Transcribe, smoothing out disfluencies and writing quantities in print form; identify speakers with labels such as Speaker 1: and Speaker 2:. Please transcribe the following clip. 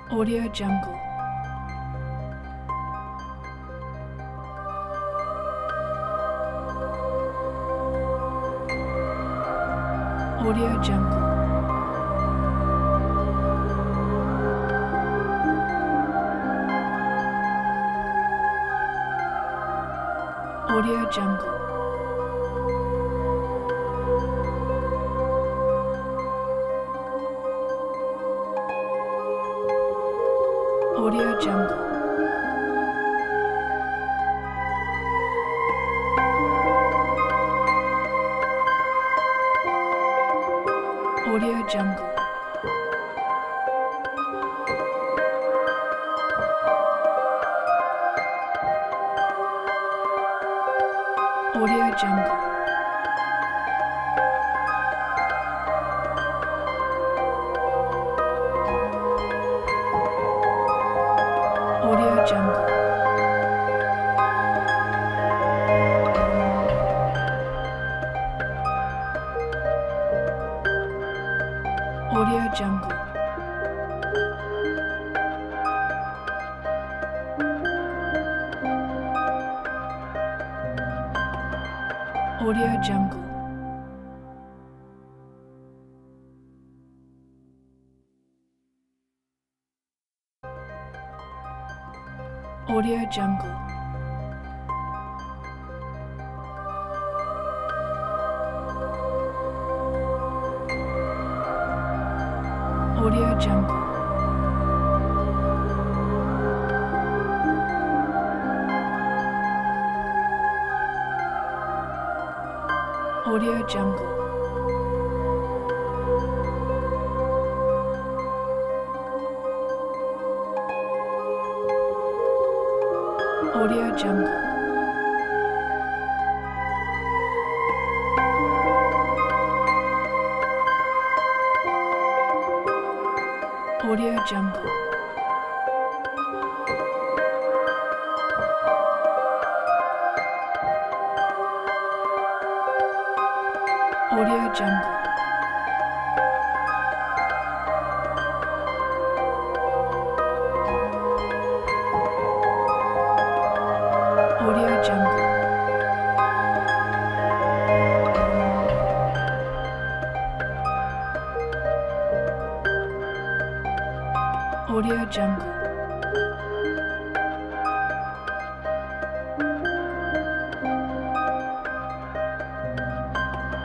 Speaker 1: Audio Jungle. Audio Jungle. Audio Jungle. Audio Jungle. Audio Jungle. Audio Jungle. Audio Jungle. Audio Jungle. Audio Jungle. Audio Jungle. Audio Jungle. Audio Jungle. Audio Jungle. Audio Jungle. Audio Jungle. Audio Jungle. Audio Jungle.